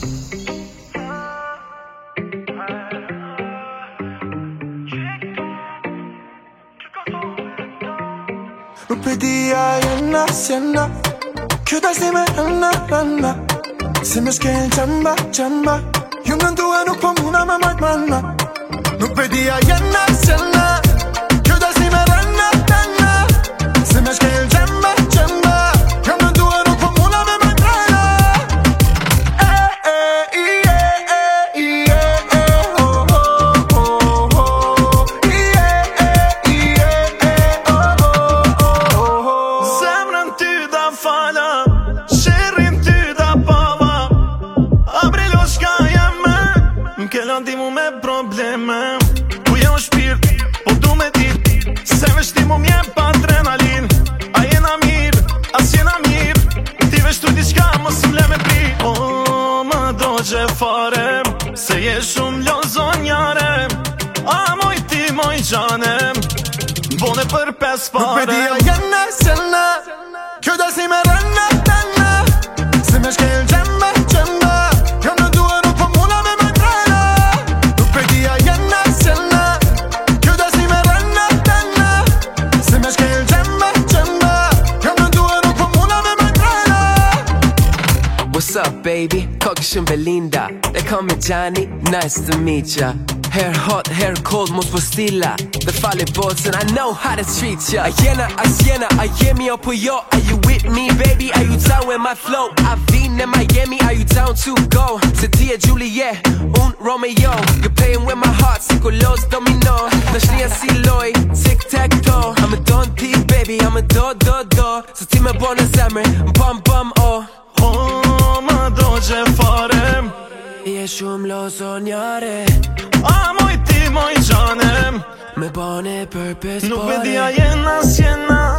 Nuk pedia jena sjena Kjo si me rëna Si me shkel qamba Ju më ndua nuk po muna me majt mana Nuk pedia jena sjena Kjo si me rëna Si me shkel qamba Ju më ndua nuk po muna me majt mana Dimu me probleme Ku je u shpirt, po du me dit Se veshti mu mjep adrenalin A jena mir, as jena mir Ti veshtu diçka mos m'le me pri O, më doqe fare Se je shumë lozonjare A moj ti, moj gjanem Bone për 5 pare Nuk pedia jena sjena Kjo si me rëna Si me shkel qamba Kjo më ndua nuk po muna me majt rana Nuk pedia jena sjena Kjo si me rëna Si me shkel qamba Kjo më ndua nuk po muna me majt rana What's up baby? Kokishim Belinda They call me Johnny, nice to meet ya Hair hot, hair cold, mos po stila Dhe fali bocën, I know how to treat ya A jena, a jemi apo jo Are you with me baby, are you down with my flow A vin e Miami, are you down to go Se ti e Juliet, un Romeo You're playing with my heart, si kolos domino Dashnia si loj, tic-tac-toe I'm a don ti baby, I'm a do Se ti me bo në zemre, bum oh O, më doqe fare Je shumë lozonjare A moj ti, moj gjanem Me bone për 5 pare Nuk pedia jena sjena